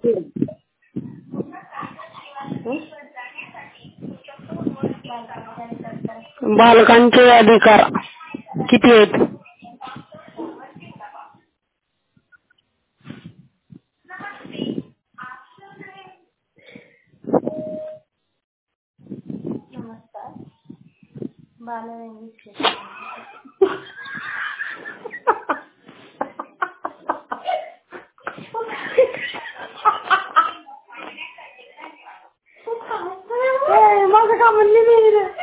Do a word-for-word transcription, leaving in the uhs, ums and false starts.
बालकांचे अधिकार किती आहेत? माझं का म्हणली नाही